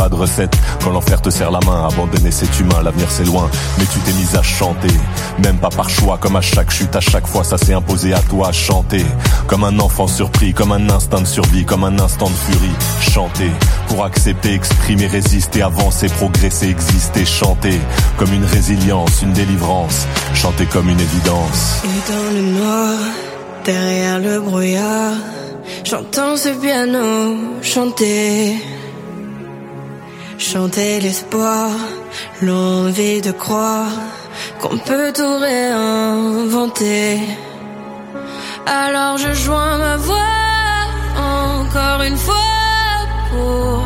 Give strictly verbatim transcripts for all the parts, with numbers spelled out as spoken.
pas de recette. Quand l'enfer te serre la main, abandonner cet humain, l'avenir c'est loin. Mais tu t'es mise à chanter, même pas par choix. Comme à chaque chute, à chaque fois ça s'est imposé à toi. Chanter, comme un enfant surpris, comme un instinct de survie, comme un instant de furie. Chanter, pour accepter, exprimer, résister, avancer, progresser, exister. Chanter, comme une résilience, une délivrance. Chanter comme une évidence. Et dans le noir, derrière le brouillard, j'entends ce piano chanter. Chanter l'espoir, l'envie de croire qu'on peut tout réinventer. Alors je joins ma voix encore une fois pour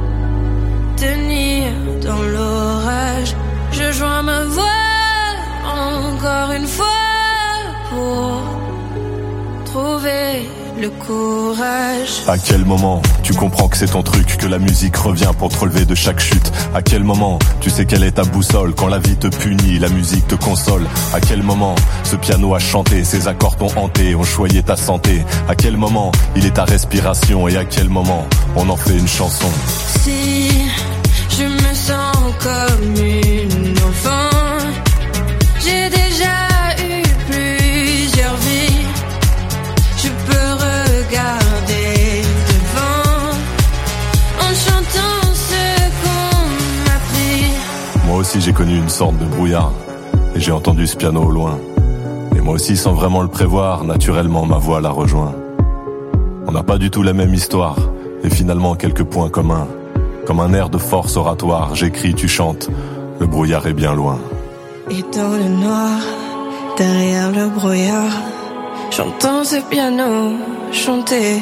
tenir dans l'orage. Je joins ma voix encore une fois pour trouver le courage. À quel moment tu comprends que c'est ton truc, que la musique revient pour te relever de chaque chute? À quel moment tu sais quelle est ta boussole? Quand la vie te punit, la musique te console. À quel moment ce piano a chanté, ses accords t'ont hanté, ont choyé ta santé? À quel moment il est ta respiration? Et à quel moment on en fait une chanson? Si je me sens comme une enfant, j'ai déjà eu plusieurs vies. Je peux regarder devant en chantant ce qu'on m'a pris. Moi aussi j'ai connu une sorte de brouillard et j'ai entendu ce piano au loin. Et moi aussi sans vraiment le prévoir, naturellement ma voix l'a rejoint. On n'a pas du tout la même histoire et finalement quelques points communs. Comme un air de force oratoire, j'écris, tu chantes, le brouillard est bien loin. Et dans le noir, derrière le brouillard, j'entends ce piano chanter.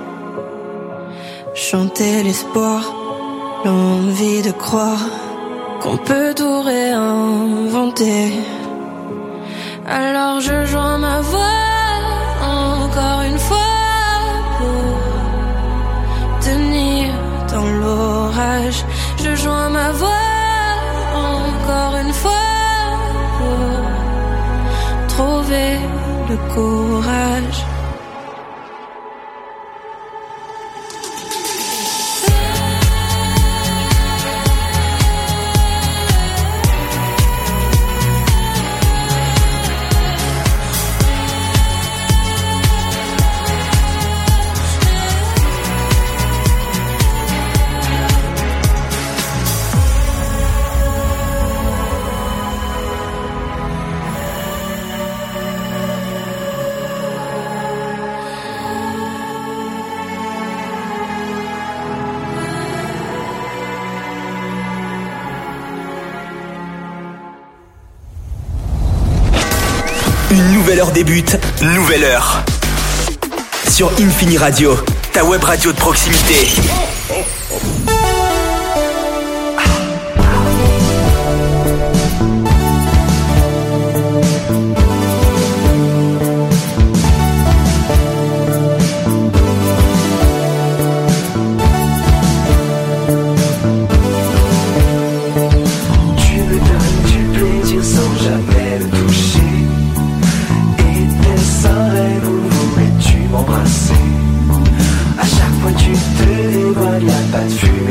Chanter l'espoir, l'envie de croire qu'on peut tout réinventer. Alors je joins ma voix encore une fois pour tenir dans l'orage. Je joins ma voix encore une fois pour trouver le courage. Une nouvelle heure débute, nouvelle heure. Sur Infini Radio, ta web radio de proximité. À chaque fois tu te dévoiles, y'a pas de fumée.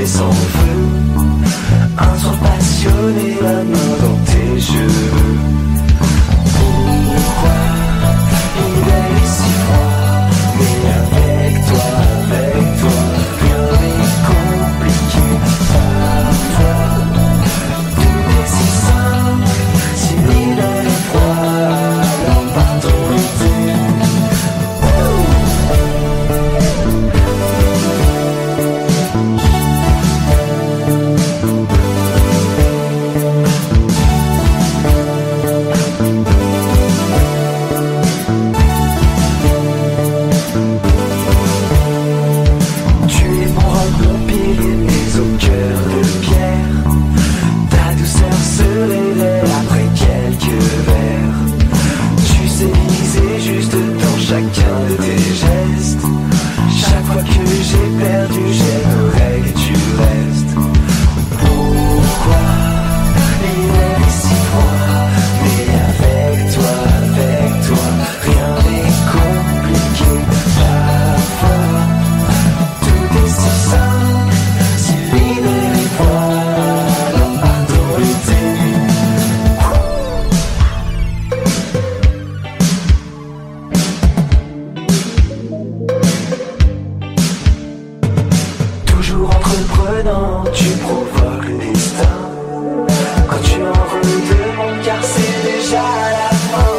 tu provoques le destin. Quand tu en redemandes, car c'est déjà la fin.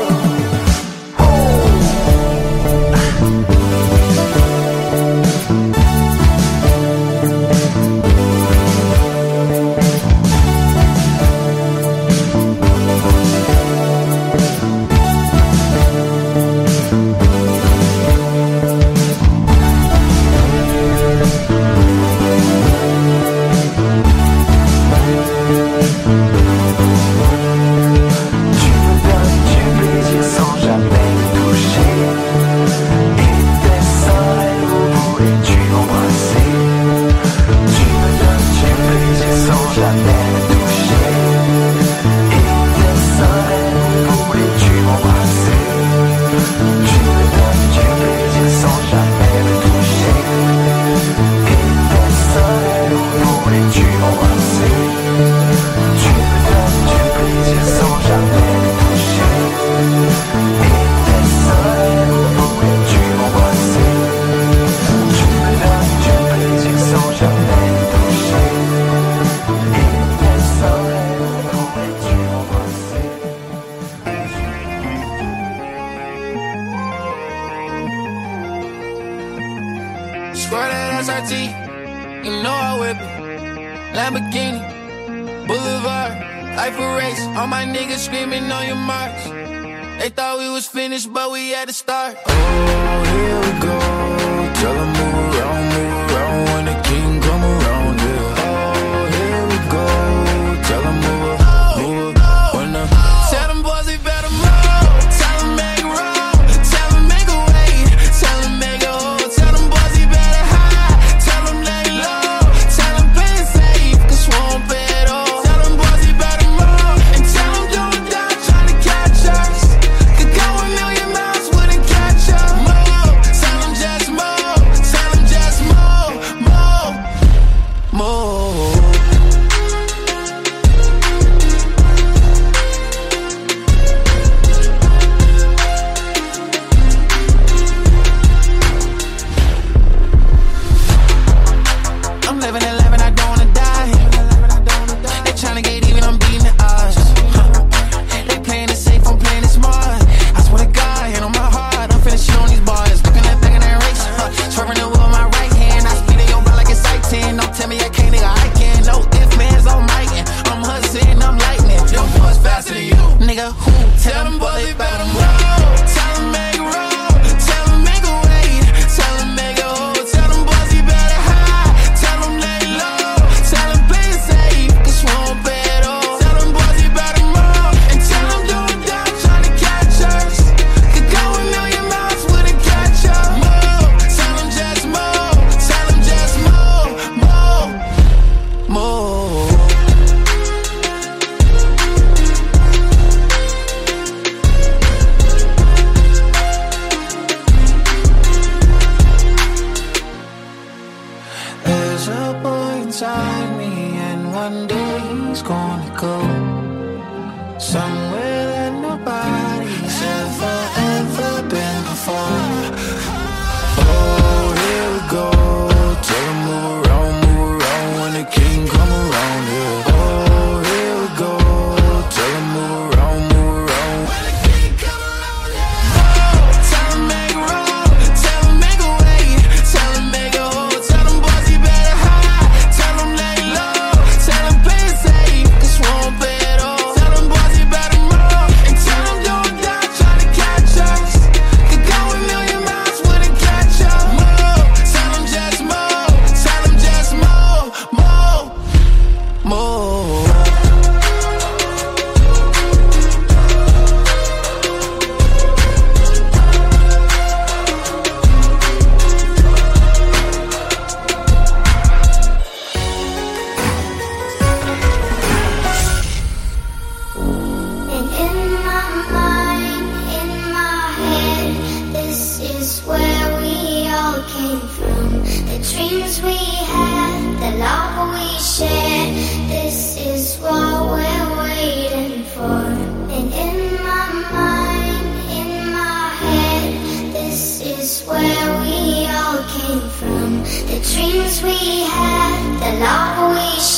Where we all came from, the dreams we had, the love we shared.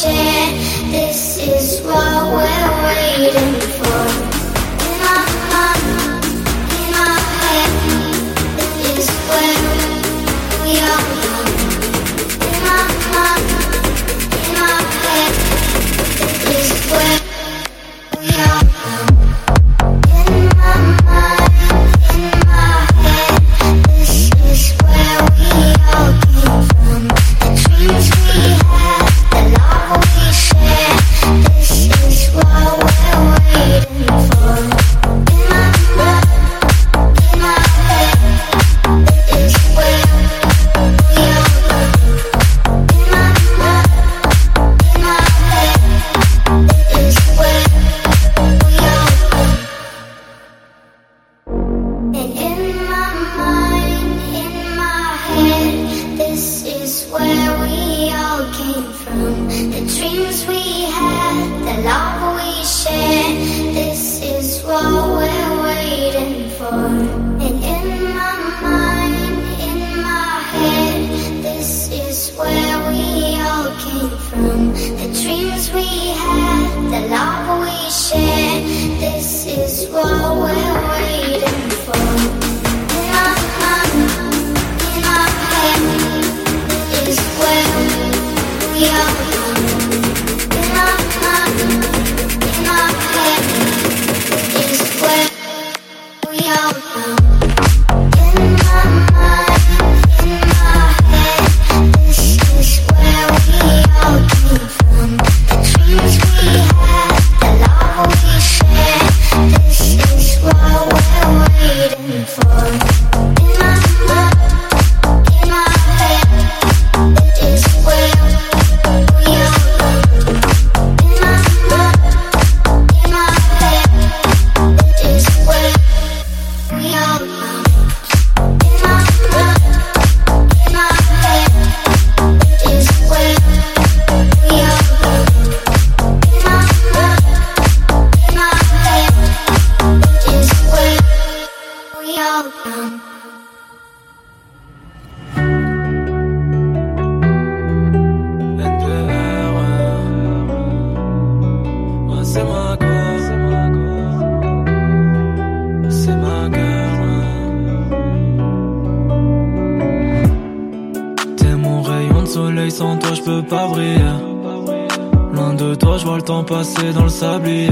Passer dans le sablier.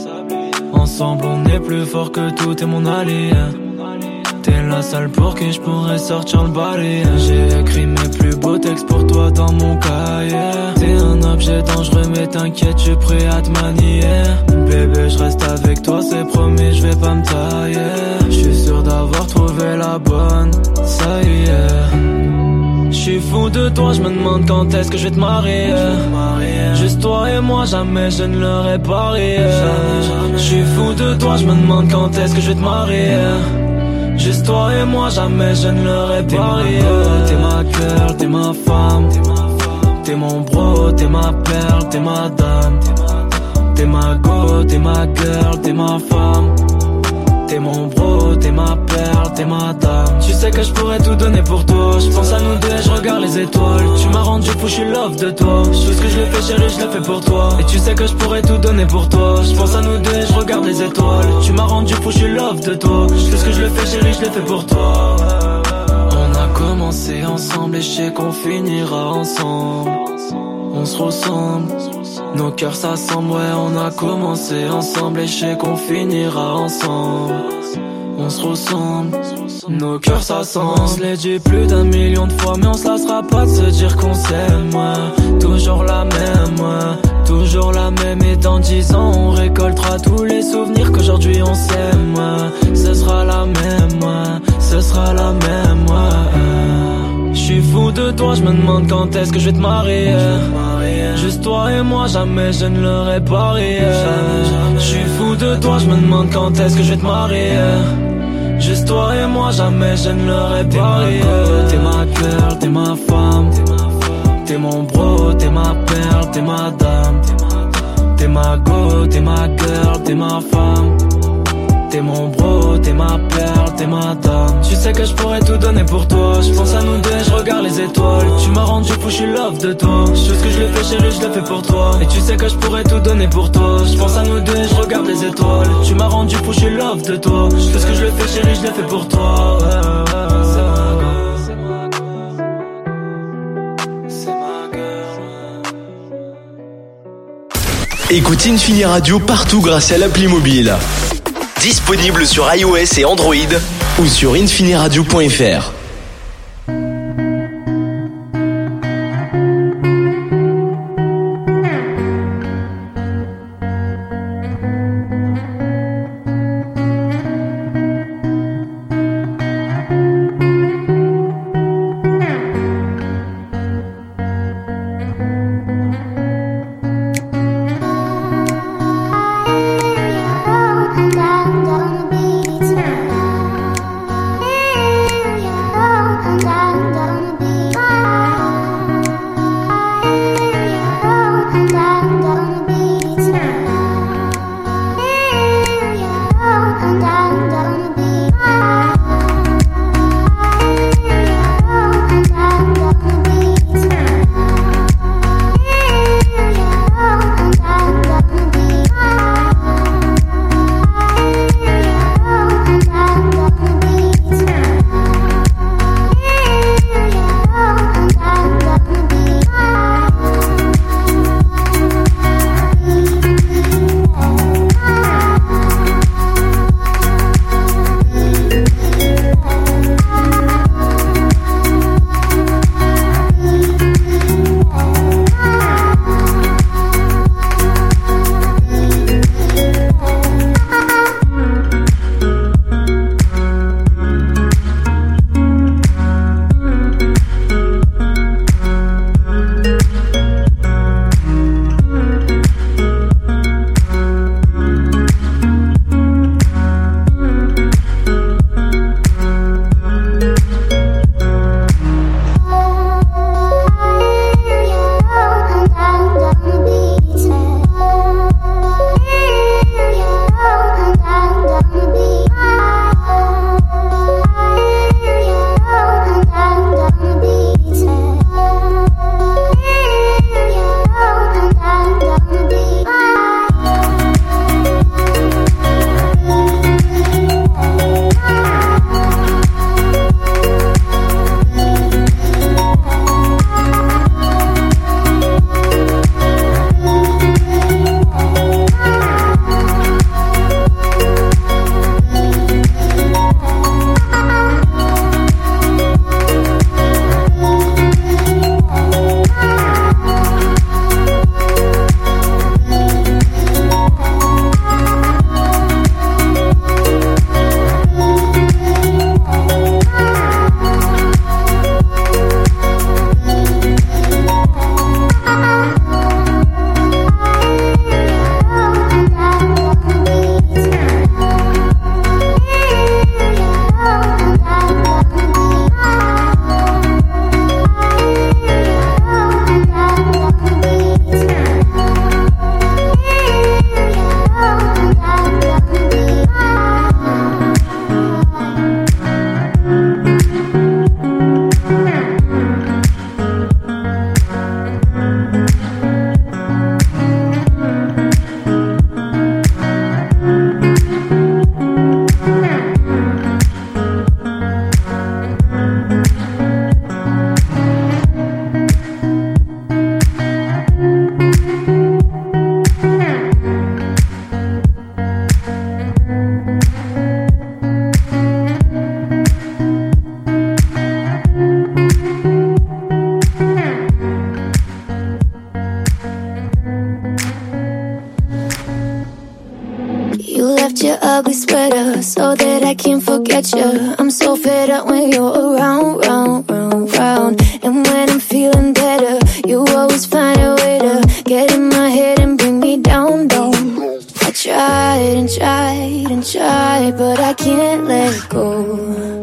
Ensemble on est plus fort que tout, t'es mon allié. T'es la seule pour qui je pourrais sortir le balai. J'ai écrit mes plus beaux textes pour toi dans mon cahier. T'es un objet dangereux mais t'inquiète, je suis prêt à te manier. Bébé je reste avec toi, c'est promis, je vais pas me tailler. Je suis sûr d'avoir trouvé la bonne, ça y est. Je suis fou de toi, je me demande quand est-ce que je vais te marier. Juste toi et moi, jamais je ne l'aurais parié. Je suis fou de toi, je me demande quand est-ce que je vais te marier. Juste toi et moi, jamais je ne l'aurais parié. T'es ma girl, t'es ma femme. T'es mon bro, t'es ma perle, t'es ma dame. T'es ma go, t'es ma girl, t'es ma femme. T'es mon bro, t'es ma perle, t'es ma dame. Tu sais que je pourrais tout donner pour toi. Je pense à nous deux et je regarde les étoiles. Tu m'as rendu fou, je suis love de toi. Tout ce que je le fais chérie, je le fais pour toi. Et tu sais que je pourrais tout donner pour toi. Je pense à nous deux et je regarde les étoiles. Tu m'as rendu fou, je suis love de toi. Tout ce que je le fais chérie, je le fais pour toi. On a commencé ensemble et je sais qu'on finira ensemble. On se ressemble, nos cœurs s'assemblent, ouais on a commencé ensemble et je sais qu'on finira ensemble. On se ressemble, nos cœurs s'assemblent. On se l'est dit plus d'un million de fois mais on se lassera pas de se dire qu'on s'aime, ouais. Toujours la même, ouais. Toujours la même et dans dix ans on récoltera tous les souvenirs qu'aujourd'hui on s'aime, ouais. Ce sera la même, ouais. Ce sera la même, ouais. J'suis fou de toi, je me demande quand est-ce que je vais te marier. Juste toi et moi, jamais je ne l'aurais parié. J'suis fou de toi, je me demande quand est-ce que je vais te marier. Juste toi et moi, jamais je ne l'aurais parié. T'es ma girl, t'es ma femme. T'es mon bro, t'es ma perle, t'es ma dame. T'es ma go, t'es ma girl, t'es ma femme. t'es mon bro, t'es ma perle, t'es ma dame. Tu sais que je pourrais tout donner pour toi. Je pense à nous deux et je regarde les étoiles. Tu m'as rendu fou, je suis love de toi. Je sais ce que je le fais chérie, je le fais pour toi. Et tu sais que je pourrais tout donner pour toi. Je pense à nous deux et je regarde les étoiles. Tu m'as rendu fou, je suis love de toi. Je sais ce que je le fais chérie, je le fais pour toi. Ouais, ouais, ouais. Écoute Infini Radio partout grâce à l'appli mobile. Disponible sur iOS et Android ou sur infiniradio point f r. ugly sweater so that I can't forget you. I'm so fed up when you're around, round, round, round. And when I'm feeling better, you always find a way to get in my head and bring me down, down. I tried and tried and tried, but I can't let go.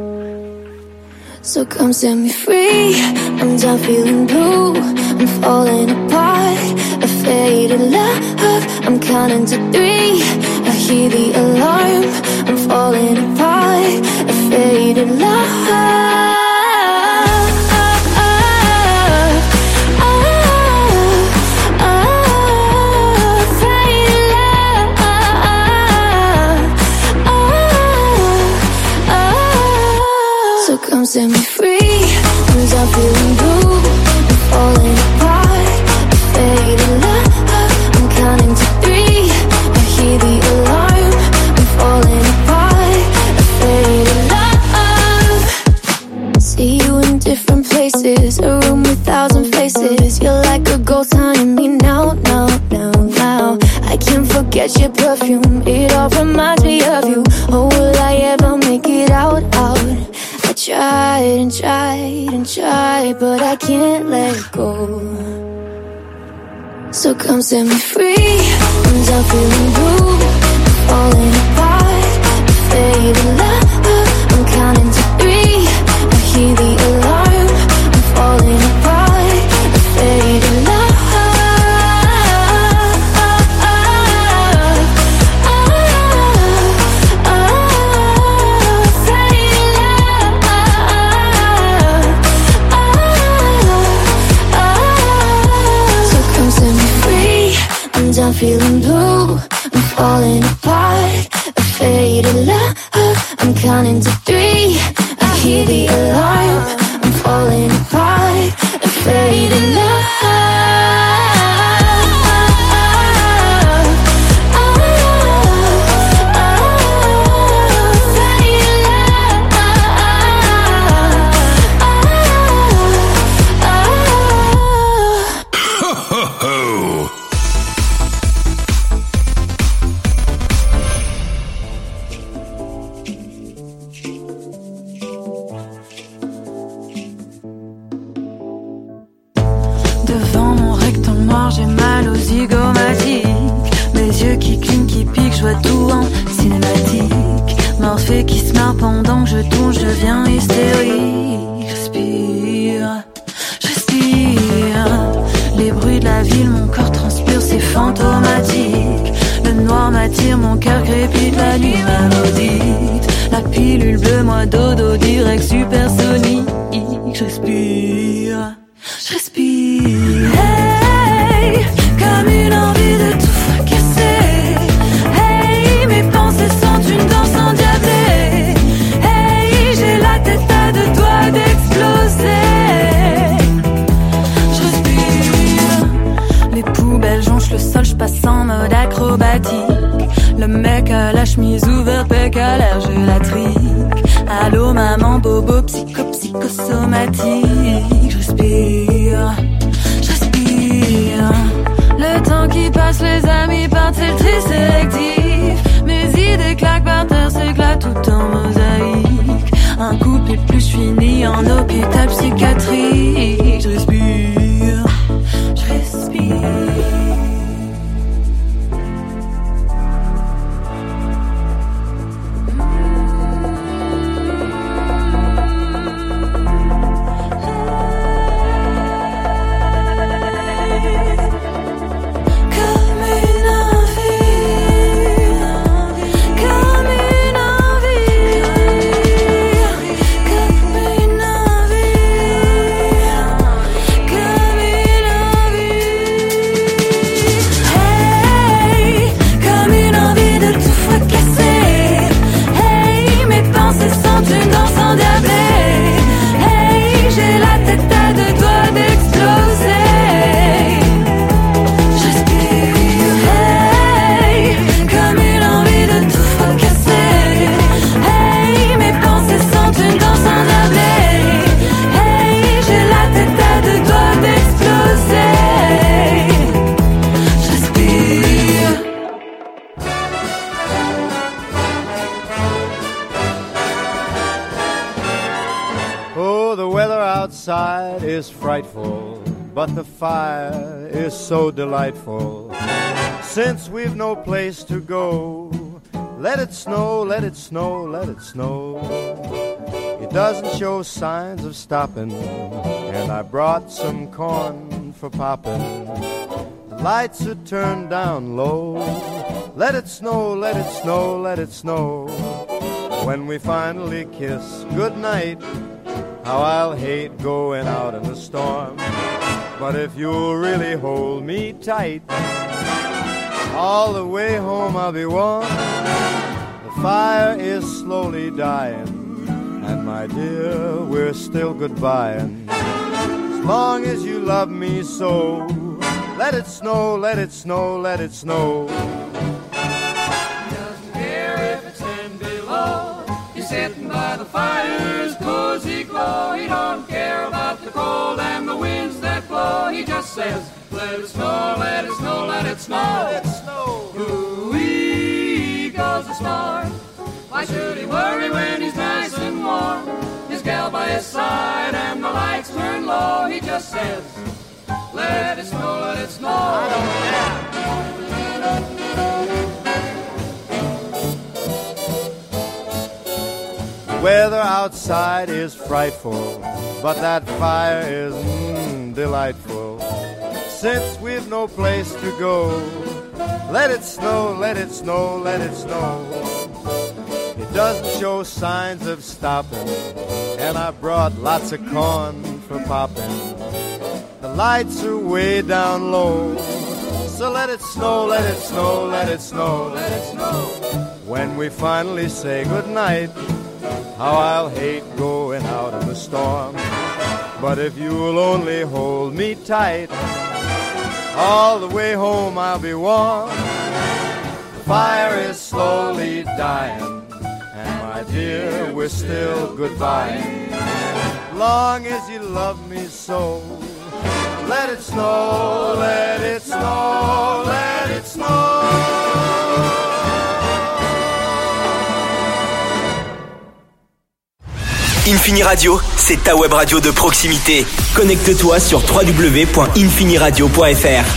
So come set me free, I'm done feeling blue, I'm falling apart, I fed faded love, I'm counting to three. I hear the alarm, I'm falling apart. A faded love. Come set me free, 'cause I'm feeling blue, I'm falling apart. A faded love, I'm counting to three. I hear the alarm, I'm falling apart. A faded love. See you in different places, a room with thousand faces. You're like a ghost haunting me now, now, now, now. I can't forget your perfume, it all reminds me of you. Oh, will I ever make it out, out? I tried and tried and tried, but I can't let go. So come set me free, 'cause I'm feeling blue, I'm falling apart. Faded love, I'm counting to three. I hear the alarm, I'm falling apart. Faded love. I'm feeling blue, I'm falling apart. A faded love, I'm counting to three. I hear the alarm, I'm falling apart. A faded love. J'ai mal aux zygomatiques, mes yeux qui clignent, qui piquent, je vois tout en cinématique. Morphée qui se marre pendant que je tourne, je deviens hystérique. J'respire, j'respire. Les bruits de la ville, mon corps transpire, c'est fantomatique. Le noir m'attire, mon cœur crépite, la nuit m'audite. La pilule bleue, moi dodo, direct supersonique. J'respire, j'respire. Hey, comme une envie de tout fracasser. Hey, mes pensées sont une danse endiablée. Hey, j'ai la tête à deux doigts d'exploser. Je respire. Les poubelles jonchent le sol, je passe en mode acrobatique. Le mec à la chemise ouverte, pec à l'air gélatrique. Allô maman, bobo, psycho, psychosomatique. Je respire. Le temps qui passe, les amis partent, c'est le tri sélectif. Mes idées claquent par terre, s'éclatent tout en mosaïque. Un couple et plus fini en hôpital psychiatrique. Je respire, je respire. outside is frightful, but the fire is so delightful. Since we've no place to go, let it snow, let it snow, let it snow. It doesn't show signs of stopping, and I brought some corn for popping. lights are turned down low. Let it snow, let it snow, let it snow. When we finally kiss goodnight, how I'll hate going out in the storm. But if you'll really hold me tight, all the way home I'll be warm. The fire is slowly dying, and my dear, we're still goodbying. As long as you love me so, let it snow, let it snow, let it snow. He doesn't care if it's ten below. He's sitting by the fire's cozy glow. He don't care about the cold and the winds that blow. He just says, let it snow, let it snow, let it snow. Let it snow. Ooh-wee goes the star. Why should he worry when he's nice and warm? His gal by his side and the lights turn low. He just says, let it snow, let it snow. I don't care. The weather outside is frightful, but that fire is mm, delightful. Since we've no place to go, let it snow, let it snow, let it snow. It doesn't show signs of stopping, and I brought lots of corn for popping. The lights are way down low, so let it snow, let it snow, let it snow, let it snow. When we finally say goodnight, how I'll hate going out in the storm. But if you'll only hold me tight, all the way home I'll be warm. The fire is slowly dying, and my dear, we're still goodbying. Long as you love me so, let it snow, let it snow, let it snow. Infini Radio, c'est ta web radio de proximité. Connecte-toi sur w w w point infini radio point f r.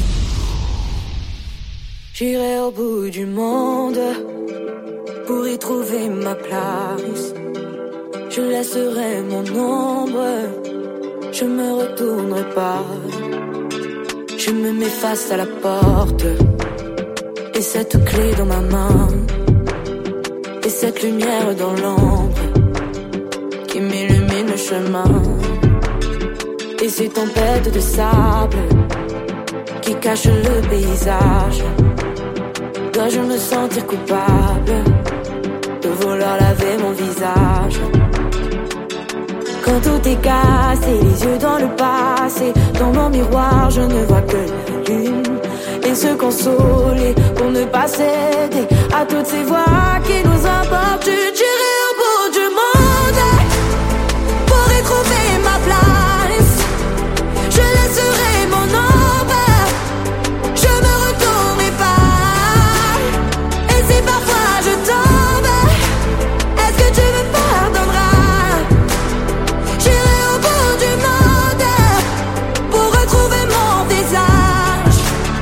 J'irai au bout du monde pour y trouver ma place. Je laisserai mon ombre, je me retournerai pas. Je me mets face à la porte et cette clé dans ma main et cette lumière dans l'ombre qui m'illumine le chemin. Et ces tempêtes de sable qui cachent le paysage. Dois-je me sentir coupable de vouloir laver mon visage? Quand tout est cassé, les yeux dans le passé, dans mon miroir je ne vois que la lune. Et se consoler pour ne pas céder à toutes ces voix qui nous importunent. J'irai au bout du monde pour y trouver ma place. Je laisserai mon ombre, je me retournerai pas. Et si parfois je tombe, est-ce que tu me pardonneras? J'irai au bout du monde pour retrouver mon visage.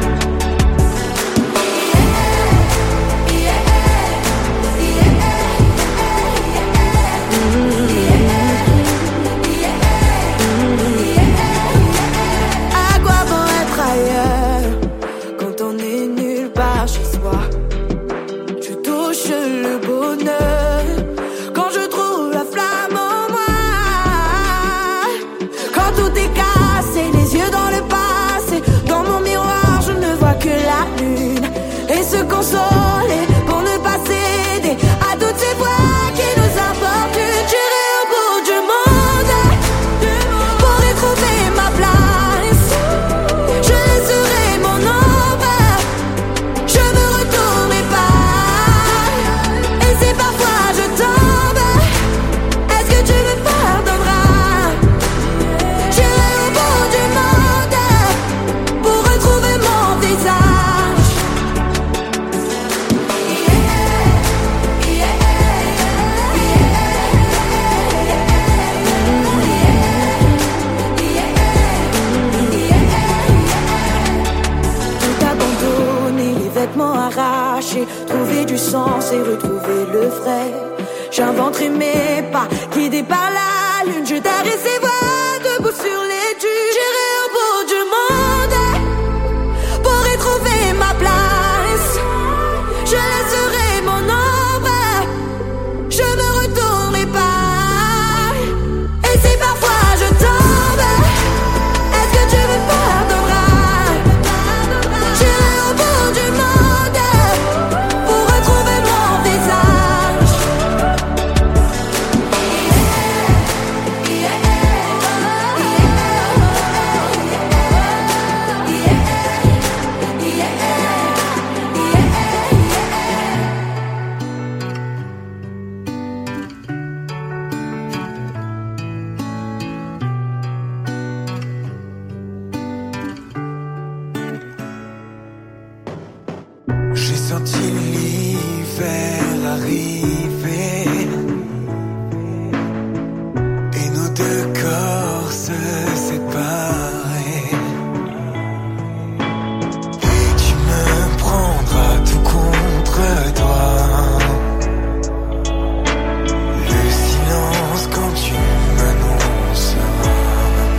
À quoi bon être ailleurs quand on est nulle part chez soi? Je touche le bonheur quand je trouve la flamme en moi. Quand tout est cassé, les yeux dans le passé, dans mon miroir je ne vois que la lune. Et se consoler pour ne pas céder à toutes ces voix qui nous importunent. J'irai au bout du monde pour y trouver ma place. Je laisserai mon ombre, je me retournerai pas. Et si parfois je tombe, est-ce que tu me pardonneras? J'irai au bout du monde pour retrouver mon visage. Tout abandonner, les vêtements arrachés, trouver du sens et retrouver le vrai. J'inventerai mes pas, guidés par la lune. Je tairai ces voix debout sur les dunes. J'irai au bout du monde senti l'hiver arriver et nos deux corps se séparer. Et tu me prendras tout contre toi. Le silence quand tu m'annonceras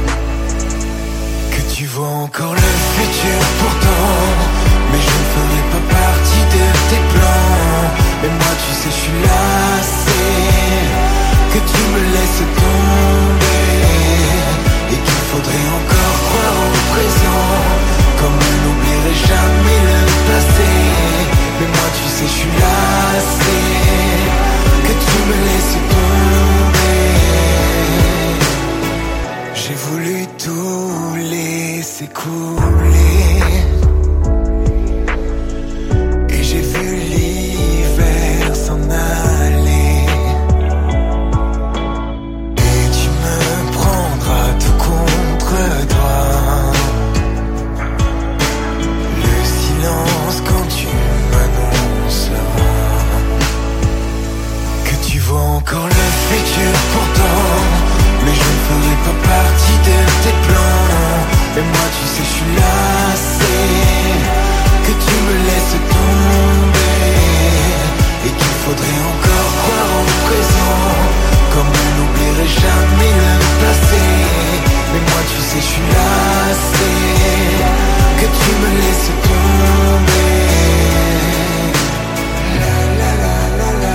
que tu vois encore le futur pourtant. Mais je ne ferai pas partie de tes plans. Mais moi tu sais je suis lassé que tu me laisses tomber et qu'il faudrait encore croire au présent. Comme on n'oublierait jamais le passé. Mais moi tu sais je suis lassé que tu me laisses tomber. J'ai voulu tout laisser couler. Encore le futur pourtant. Mais je ne ferai pas partie de tes plans. Et moi tu sais je suis lassé que tu me laisses tomber et qu'il faudrait encore croire au présent. Comme on n'oublierait jamais le passé. Mais moi tu sais je suis lassé que tu me laisses tomber. La la la la la.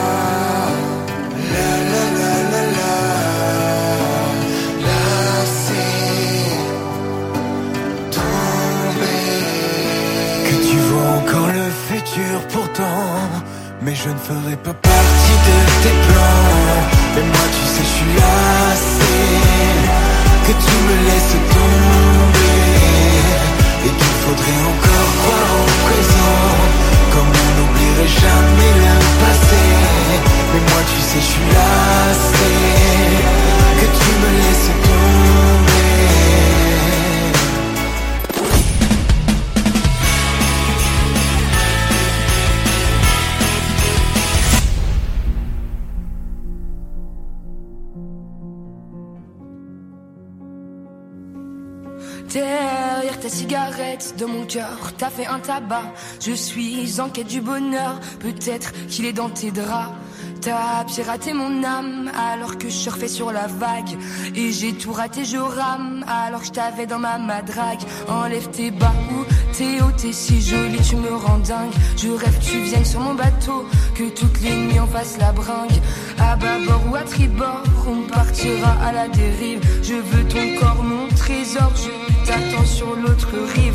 Pourtant, mais je ne ferai pas partie de tes plans. Mais moi tu sais je suis lassé que tu me laisses tomber et qu'il faudrait encore croire au présent. Comme on n'oublierait jamais le passé. Mais moi tu sais je suis lassé que tu me laisses tomber. Derrière ta cigarette, dans mon cœur, t'as fait un tabac. Je suis en quête du bonheur, peut-être qu'il est dans tes draps. T'as piraté mon âme alors que je surfais sur la vague. Et j'ai tout raté, je rame alors que je t'avais dans ma madrague. Enlève tes bas ou t'es haut, t'es si jolie, tu me rends dingue. Je rêve que tu viennes sur mon bateau, que toutes les nuits on fasse la bringue. À bâbord ou à tribord, on partira à la dérive. Je veux ton corps, mon trésor, je t'attends sur l'autre rive.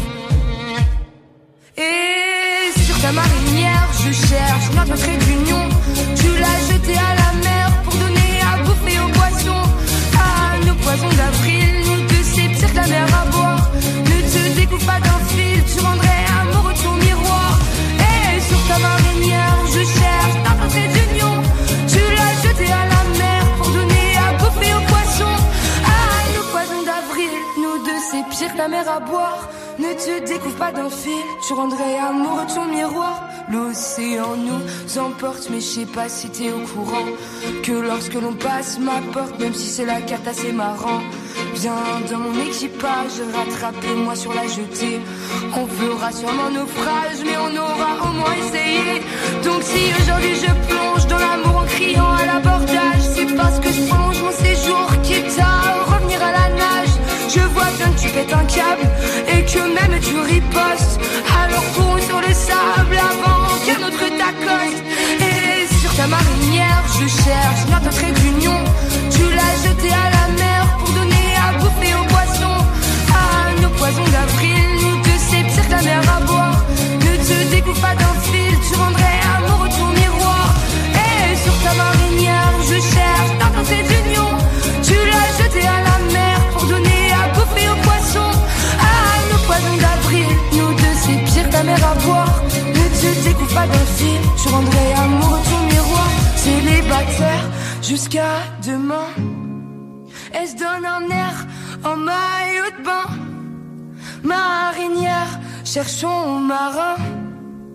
Et sur ta marinière, je cherche notre trait d'union. Tu l'as jeté à la mer pour donner à bouffer aux poissons. À nos poissons d'avril, nous deux c'est pire que la mer à boire. Ne te découpe pas d'un fil, tu rendrais amoureux ton miroir. Et sur ta marinière, je cherche notre trait d'union. Tu l'as jeté à la mer pour donner à bouffer aux poissons. À nos poissons d'avril, nous deux c'est pire que la mer à boire. Ne te découvre pas d'un fil, tu rendrais amoureux ton miroir. L'océan nous emporte, mais je sais pas si t'es au courant que lorsque l'on passe ma porte, même si c'est la carte assez marrant. Viens dans mon équipage, rattrapez-moi sur la jetée. On fera sûrement naufrage, mais on aura au moins essayé. Donc si aujourd'hui je plonge dans l'amour en criant à l'abordage, c'est parce que je plonge mon séjour, quitte à revenir à la nage. Je vois bien que tu pètes un câble et que même tu ripostes. Alors cours sur le sable avant qu'un autre t'accoste. Et sur ta marinière, je cherche notre trait d'union. Tu l'as jeté à la mer pour donner à bouffer aux poissons. À nos poissons d'avril, nous deux c'est pire que la mer à boire. Ne te découpe pas d'un fil, tu rendrais amoureux ton miroir. Et sur ta marinière, je cherche notre trait d'union. Tu l'as jeté à la mer pour donner à bouffer aux poissons. À nos poissons d'avril, nous deux c'est pire que la mer à boire. Ne te découpe pas d'un fil, tu rendrais amoureux ton miroir. Célibataire jusqu'à demain, elle se donne un air en maillot de bain. Marinière, cherchons marin,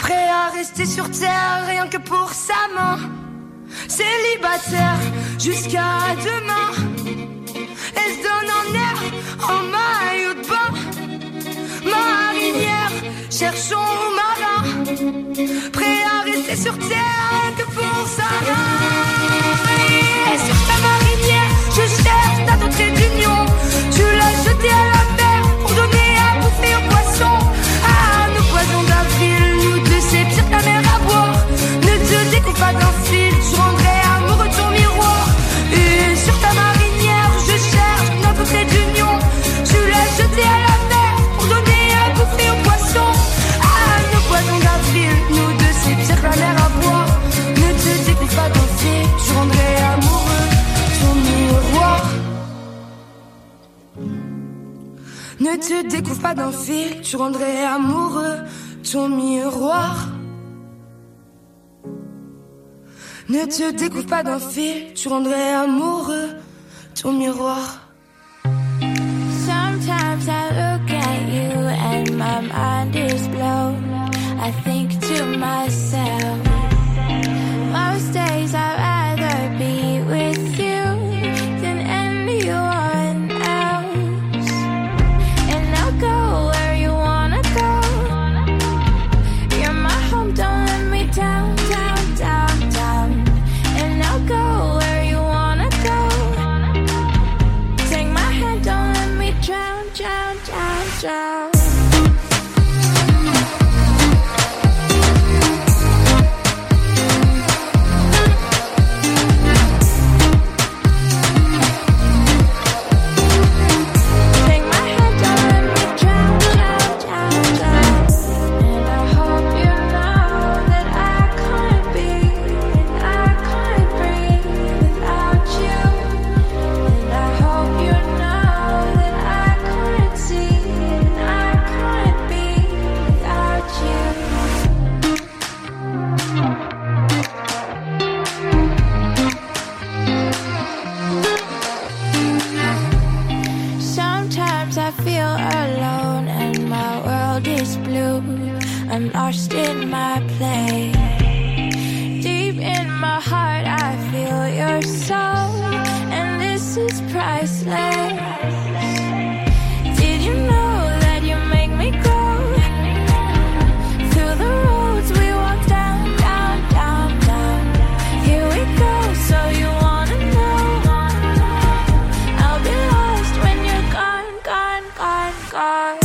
prêt à rester sur terre rien que pour sa main. Célibataire jusqu'à demain. Elle se donne en air, en maillot de bain. Marinière, cherchons marin. Prêt à rester sur terre rien que pour sa main. Et sur ta marinière, je cherche ta d'autres trait d'union. Tu l'as jeté à la mer pour donner à bouffer aux poissons. Ah, nos poisons d'avril, nous deux c'est pire que la mer à boire. Ne te découpe pas d'un fil, je rendrai amoureux de ton miroir. Et sur ta marinière, je cherche notre trait d'union. Tu l'as jeté à la mer pour donner à bouffer aux poissons. Ah, nos poisons d'avril, nous deux c'est pire que la mer à boire. Ne te découpe pas d'un fil, je rendrai amoureux ton miroir. Ne te découvre pas d'un fil, tu rendrais amoureux ton miroir. Ne te découvre pas d'un fil, tu rendrais amoureux ton miroir. Sometimes I look at you and my mind is blown. I think to myself, most days I'd rather be with you than anyone else. And I'll go where you wanna go. You're my home, don't let me down, down, down, down. And I'll go where you wanna go. Take my hand, don't let me drown, drown, drown, drown. I'm lost in my play. Deep in my heart I feel your soul, and this is priceless. Did you know that you make me go through the roads we walk down, down, down, down? Here we go, so you wanna know I'll be lost when you're gone, gone, gone, gone.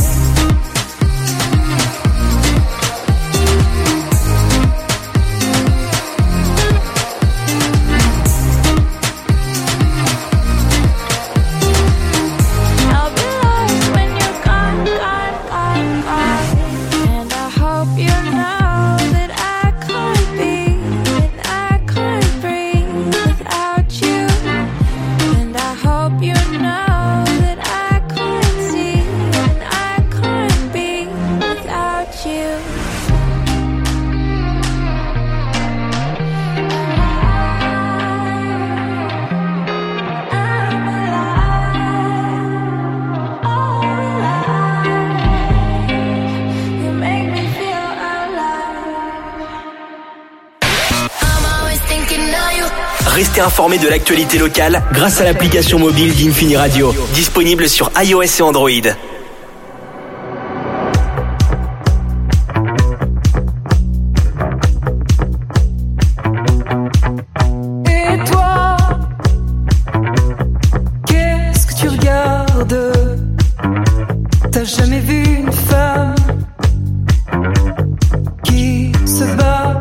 Restez informés de l'actualité locale grâce à l'application mobile d'Infini Radio, disponible sur iOS et Android. Et toi, qu'est-ce que tu regardes? T'as jamais vu une femme qui se bat?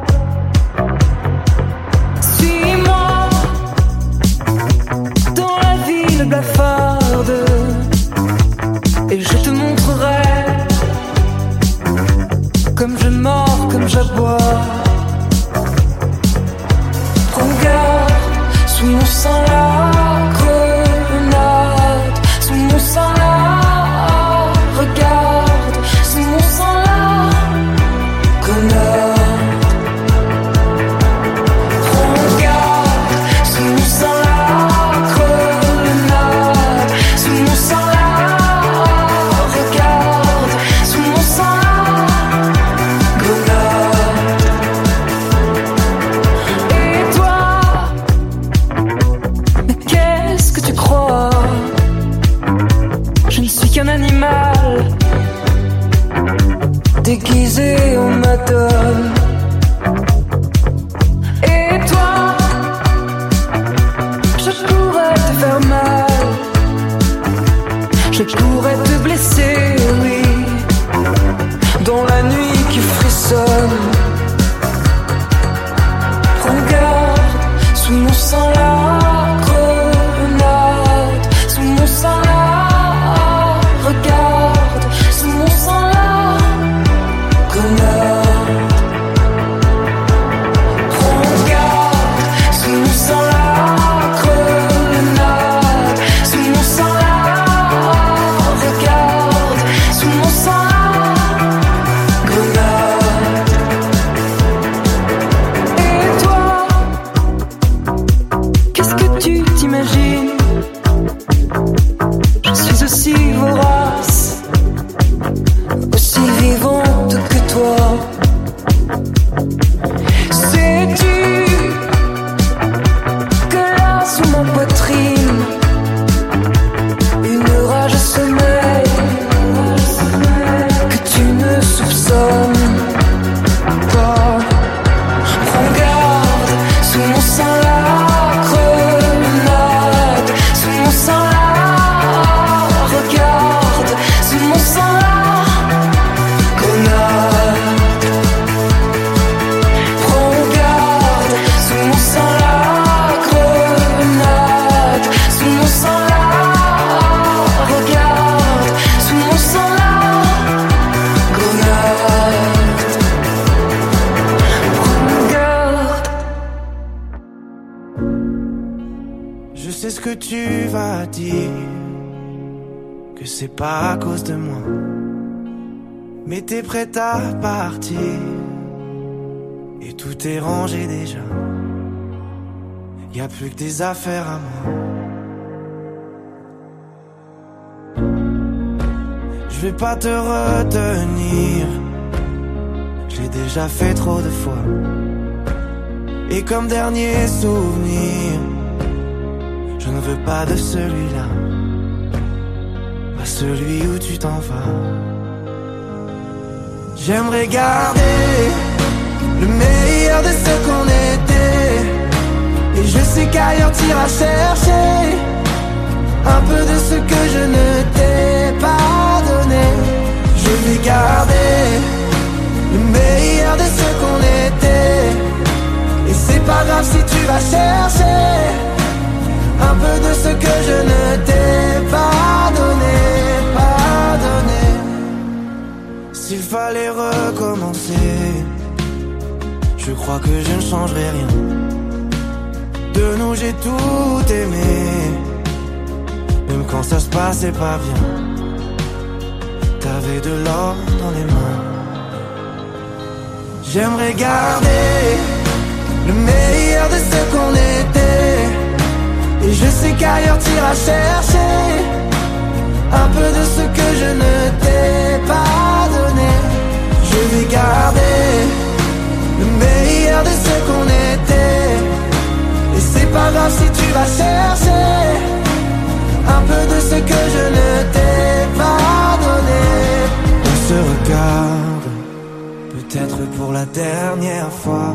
Blafarde, et je te montrerai comme je mords, comme j'aboie. Regarde, sous mon sang la grenade, sous mon sang la, regarde, sous mon sang la grenade. Grenade. et on m'adonne. Et toi, je pourrais te faire mal, je pourrais te blesser, oui, dans la nuit qui frissonne. Regarde, sous mon sang la grenade, sous mon sang la, regarde, sous mon sang la grenade. Regarde, sous mon sang la grenade, sous mon sang la, regarde, sous mon sang la grenade. Et toi, qu'est-ce que tu t'imagines? Je suis aussi vorace, aussi vivante que toi. Sais-tu que là sous ma poitrine, une rage sommeille que tu ne soupçonnes pas. Regarde, sous mon sang la grenade, sous mon sang la, regarde, sous mon sang la grenade. Regarde, sous mon sang la grenade, sous mon sang la, regarde, sous mon sang la grenade. Regarde. Je sais ce que tu vas dire, que c'est pas à cause de moi, mais t'es prête à partir, et tout est rangé déjà. Y a plus que des affaires à moi. Je vais pas te retenir, je l'ai déjà fait trop de fois. Et comme dernier souvenir, je ne veux pas de celui-là, pas celui où tu t'en vas. J'aimerais garder le meilleur de ce qu'on était, et je sais qu'ailleurs t'iras chercher un peu de ce que je ne t'ai pas donné. Je vais garder le meilleur de ce qu'on était, et c'est pas grave si tu vas chercher un peu de ce que je ne t'ai pas donné, pas donné. S'il fallait recommencer, je crois que je ne changerai rien. De nous j'ai tout aimé, même quand ça se passait pas bien. T'avais de l'or dans les mains. J'aimerais garder le meilleur de ce qu'on était, et je sais qu'ailleurs t'iras chercher un peu de ce que je ne t'ai pas donné. Je vais garder le meilleur de ce qu'on était, et c'est pas grave si tu vas chercher un peu de ce que je ne t'ai pas donné. On se regarde, peut-être pour la dernière fois,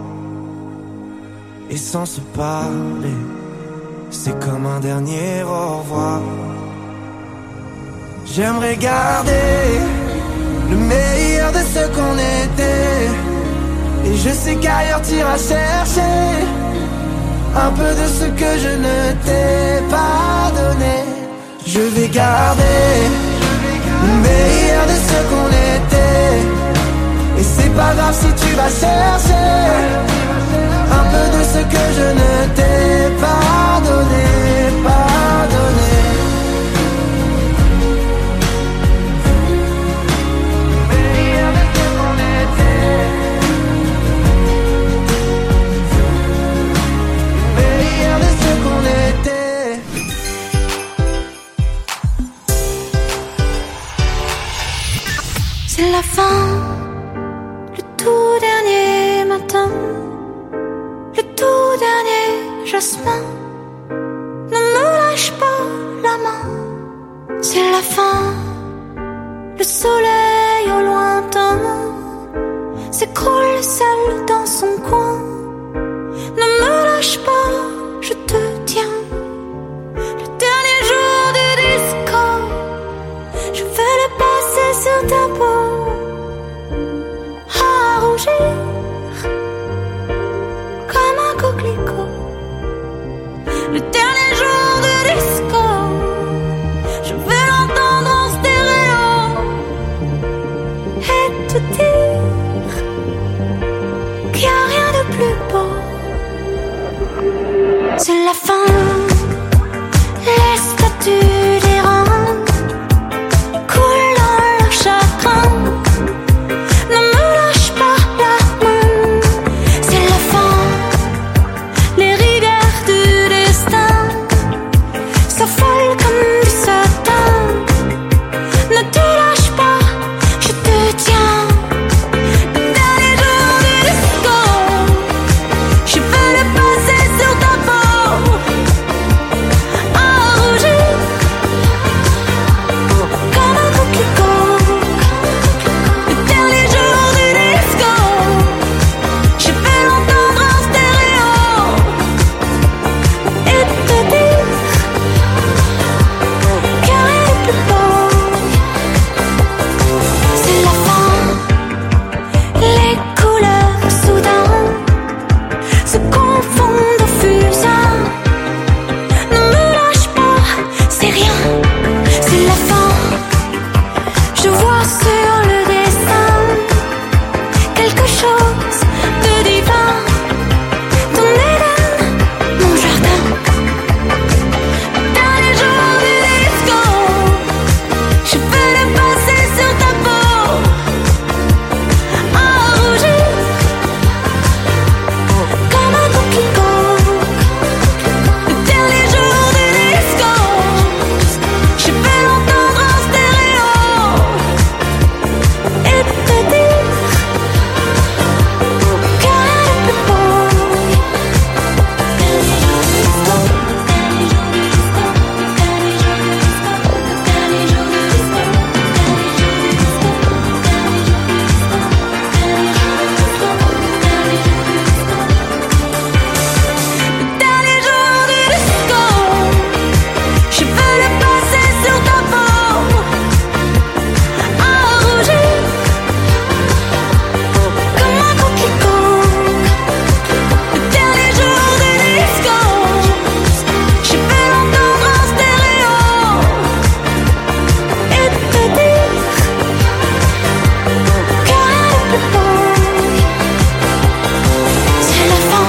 et sans se parler, c'est comme un dernier au revoir. J'aimerais garder le meilleur de ce qu'on était, et je sais qu'ailleurs t'iras chercher un peu de ce que je ne t'ai pas donné. Je vais garder le meilleur de ce qu'on était, et c'est pas grave si tu vas chercher un peu de ce que je ne t'ai pas donné, pas donné. Meilleur de ce qu'on était, meilleur de ce qu'on était. C'est la fin, le tout dernier matin, le tout dernier jasmin. Ne me lâche pas la main. C'est la fin, le soleil au lointain s'écroule seul dans son coin. Ne me lâche pas, je te tiens. Le dernier jour du disco, je vais le passer sur ta peau, à rougir comme un coquelicot. Le dernier jour du disco, je vais l'entendre en stéréo et te dire qu'il n'y a rien de plus beau. C'est la fin, les statues des reins coulent dans leur chagrin. Ne me lâche pas la main, c'est la fin. Les rivières du destin s'affolent comme du satin. Ne te lâche pas, je te tiens. Le dernier jour du disco, je veux le passer sur ta peau, à rougir comme un coquelicot. Le dernier jour du disco, je vais l'entendre en stéréo et te dire qu'il n'y a rien de plus beau. C'est la fin, les couleurs soudain se confondent au fusain. Ne me lâche pas, c'est rien, c'est la fin. Je vois sur le dessin quelque chose de divin. Ton Éden, mon jardin. Dernier jour du disco, je vais le passer sur ta peau, à rougir comme un coquelicot. Le dernier jour du disco, je vais l'entendre en stéréo et te dire qu'il n'y a rien de plus beau. Le dernier jour du disco, je veux le passer sur ta peau, à rougir comme un coquelicot. Le dernier jour du disco, je vais l'entendre en stéréo et te dire qu'il n'y a rien de plus beau. C'est la fin.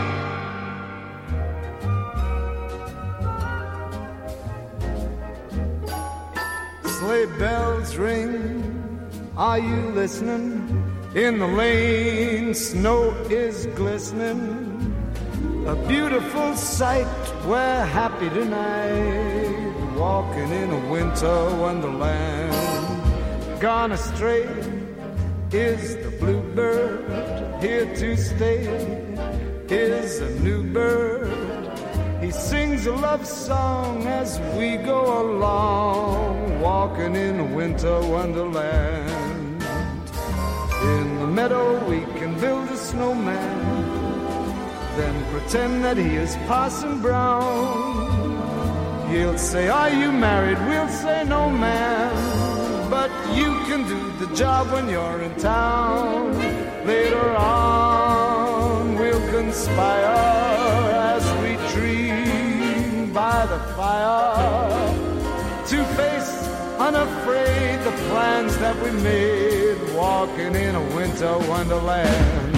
Sleigh bells ring, are you listening? In the lane, snow is glistening. A beautiful sight, we're happy tonight, walking in a winter wonderland. Gone astray is the bluebird, here to stay is a new bird. He sings a love song as we go along, walking in a winter wonderland. In the meadow we can build a snowman, then pretend that he is Parson Brown. He'll say, are you married? We'll say, no, man. But you can do the job when you're in town. Later on we'll conspire as we dream by the fire, to face unafraid the plans that we made, walking in a winter wonderland.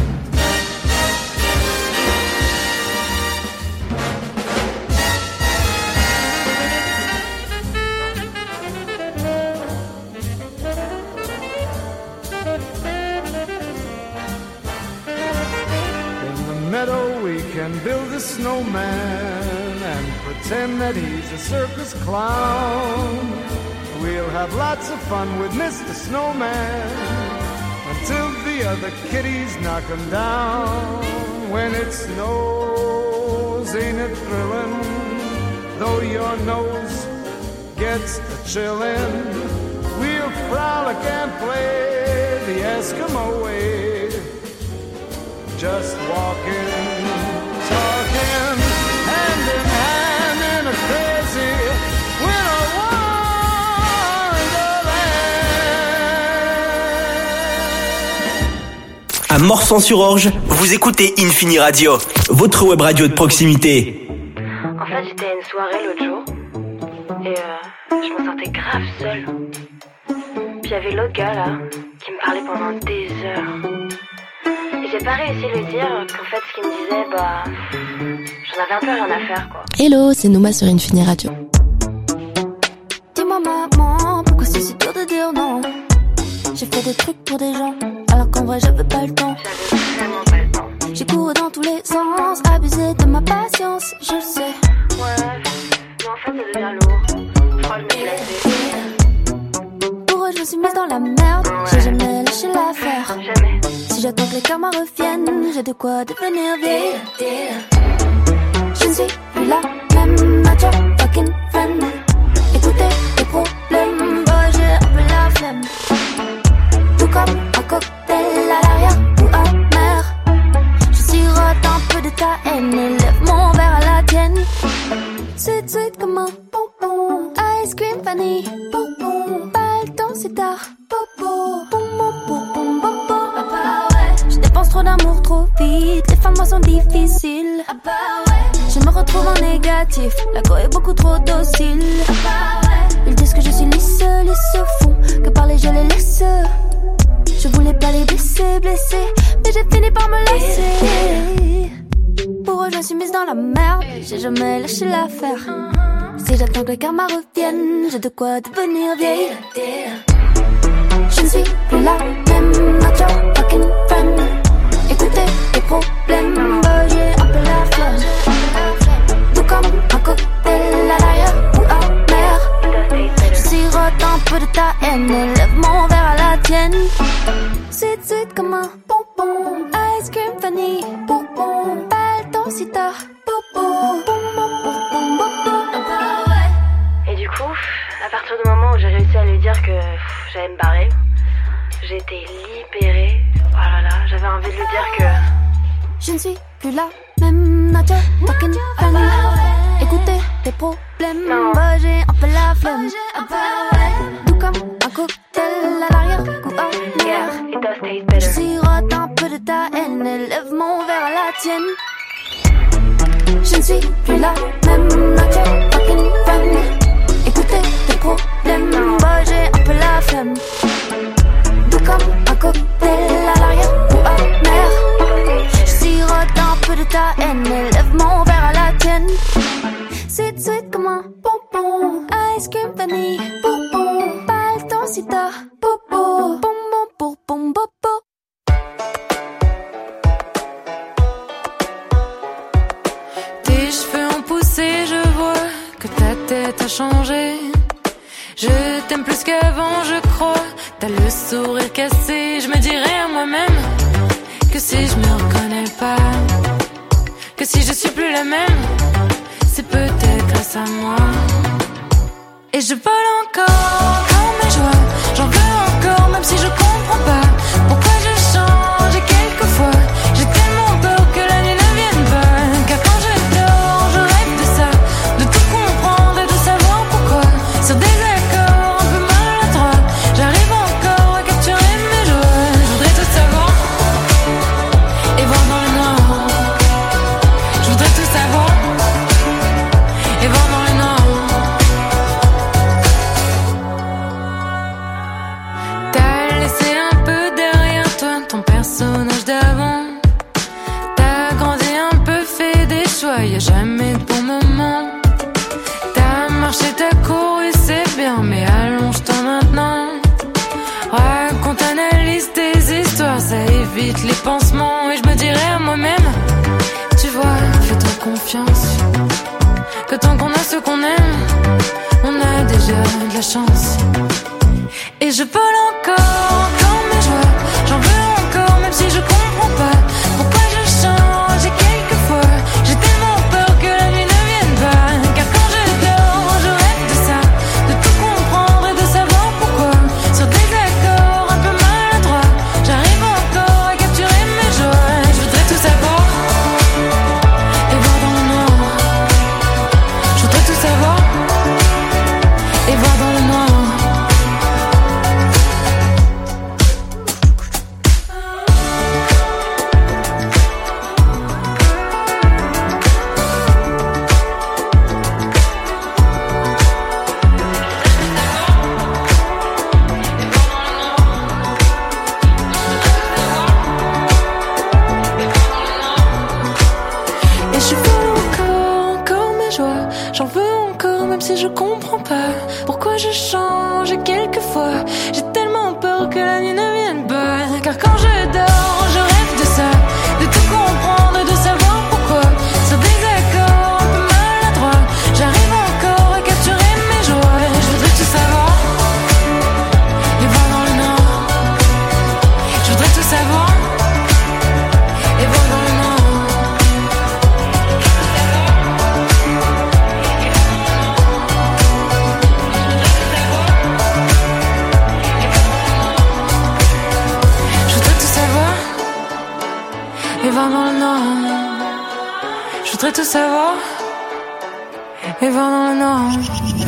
Meadow we can build a snowman and pretend that he's a circus clown. We'll have lots of fun with Mister Snowman until the other kitties knock him down. When it snows, ain't it thrilling? Though your nose gets a chillin', we'll frolic and play the Eskimo way, just walking, talking, hand in hand in a crazy winter wonderland. À Morsan-sur-Orge, vous écoutez Infini Radio, votre web radio de proximité. En fait, j'étais à une soirée l'autre jour et euh, je me sentais grave seule. Puis il y avait l'autre gars là qui me parlait pendant des heures. Et j'ai pas réussi à lui dire qu'en fait ce qu'il me disait, bah j'en avais un peu rien à faire quoi. Hello, c'est Nouma sur Infini Radio. Dis-moi maman, pourquoi c'est si dur de dire non? J'ai fait des trucs pour des gens, alors qu'en vrai j'avais pas le temps. J'avais vraiment pas le temps. J'ai couru dans tous les sens, abusé de ma patience, je le sais. Ouais, mais en fait ça devient lourd. Je crois que je me blessais. Pour eux je me suis mise dans la merde, ouais. J'ai jamais lâché l'affaire. Jamais. Si j'attends que les karmas reviennent, j'ai de quoi devenir vieille. Je ne suis plus la même, not your fucking friend. Écoutez les problèmes, bah j'ai un peu la flemme. Tout comme un cocktail à l'arrière ou amer. Je sirote un peu de ta haine et lève mon verre à la tienne. Sweet, sweet comme un bonbon, ice cream vanille, bonbon. Pas le temps, c'est tard, bobo, bonbon, bonbon, bonbon. Ah bah ouais. Je dépense trop d'amour trop vite, les femmes moi sont difficiles. Ah bah ouais. Je me retrouve en négatif, la go est beaucoup trop docile. Ah bah ouais. Ils disent que je suis lisse, lisse au fond, que parler je les laisse. Je voulais pas les blesser, blesser, mais j'ai fini par me lasser. Pour eux je suis mise dans la merde, j'ai jamais lâché l'affaire. Si j'attends que le karma revienne, j'ai de quoi devenir vieille. Je ne suis plus la même, not your fucking friend. Écoutez les problèmes, bah j'ai un peu la flemme. Tout comme un cocktail à l'arrière ou amer. Je sirote un peu de ta haine et lève mon verre à la tienne. Sweet, sweet comme un bonbon, ice cream vanille, bonbon. Pas le temps si tard, bobo, bonbon, bonbon, bonbon. Et du coup, à partir du moment où j'ai réussi à lui dire que pff, j'allais me barrer, j'étais libérée. Oh là là, j'avais envie de lui dire que je ne suis plus la même, not your fucking friend. Écoutez tes problèmes, non. Bah j'ai un peu la flemme. Tout comme un cocktail à l'arrière ou à l'air. Je sirote un peu de ta haine et lève mon verre à la tienne. Je ne suis plus la même, not your fucking friend. Écoutez tes problèmes, bah j'ai un peu la flemme. Tout comme un cocktail à l'arrière ou à mer. Je sirote un peu de ta haine et lève mon verre à la tienne. Sweet, sweet comme un bonbon, ice cream vanille, bonbon. Pas le temps si tard, bobo, bonbon, bonbon, bobo. Tes cheveux ont poussé, je vois que ta tête a changé. Je t'aime plus qu'avant, je crois. T'as le sourire cassé. Je me dirais à moi-même que si je me reconnais pas, que si je suis plus la même, c'est peut-être grâce à moi. Et je vole encore comme mes joies. J'en veux encore, même si je comprends pas pourquoi je change. Et quelquefois, j'ai tellement peur que la nuit ne vienne pas. Car quand je dors, je rêve de ça, de tout comprendre et de savoir pourquoi. Sur des accords un peu maladroits, j'arrive encore à capturer mes joies. Je voudrais tout savoir et voir dans le noir. Je voudrais tout savoir et voir dans le noir. T'as laissé un peu derrière toi ton personnage d'avant. T'as grandi un peu, fait des choix, y'a jamais de bon moment. T'as marché, t'as couru, c'est bien, mais allonge-toi maintenant. Raconte, analyse tes histoires, ça évite les pansements. Et je me dirais à moi-même, tu vois, fais-toi confiance, que tant qu'on a ce qu'on aime, on a déjà de la chance. Et je vole encore comme mes joies. J'en veux encore, même si je comprends pas pourquoi je change. Et quelquefois, j'ai tellement peur que la nuit ne vienne pas. Car quand je dors, je rêve de ça, de tout comprendre et de savoir pourquoi. Sur des accords un peu maladroits, j'arrive encore à capturer mes joies. Je voudrais tout si je comprends pas pourquoi je change et quelquefois j'ai tellement peur que la nuit ne vienne pas. Car quand je dors, je rêve de ça, de tout comprendre, de savoir pourquoi. Sur des accords un peu maladroits, j'arrive encore à capturer mes joies. Je voudrais tout savoir, les vents dans le nord. Je voudrais tout savoir, les vents dans le nord. Et va dans le nord. Je voudrais tout savoir. Et va dans le nord.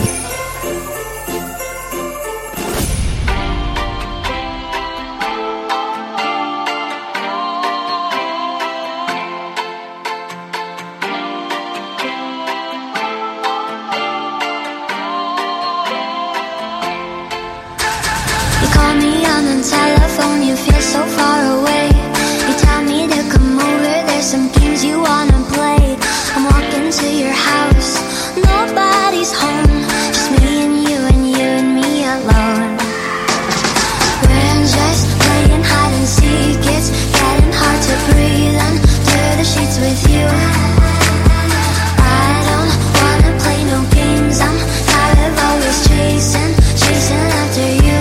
You call me on the telephone, you feel so far away. You tell me to come over, there's some games you wanna play. I'm walking to your house, nobody's home, just me and you and you and me alone. We're just playing hide and seek, it's getting hard to breathe under the sheets with you. I don't wanna play no games, I'm tired of always chasing, chasing after you.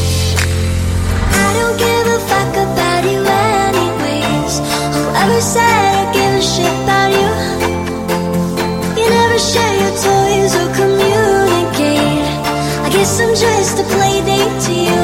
I don't give a fuck about you anyways. Whoever said I give a shit about you? You never share your toys or communicate. I guess I'm just a play date to you.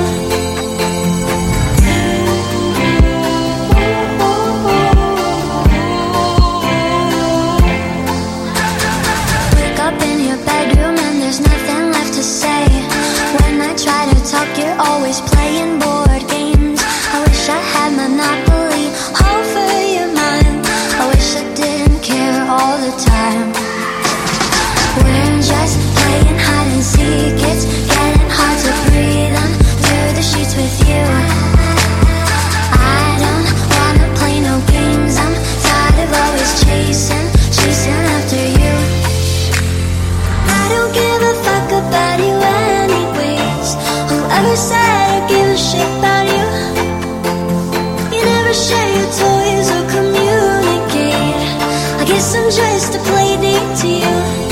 Wake up in your bedroom and there's nothing left to say. When I try to talk, you're always playing board games. I wish I had Monopoly over your mind. I wish I didn't care all the time. We're just playing hide and seek, it's getting hard to breathe under the sheets with you. I don't wanna play no games, I'm tired of always chasing, chasing after you. I don't give a fuck about you anyways. Whoever said I give a shit about you? You never share your toys or communicate. I guess I'm just a play date to you.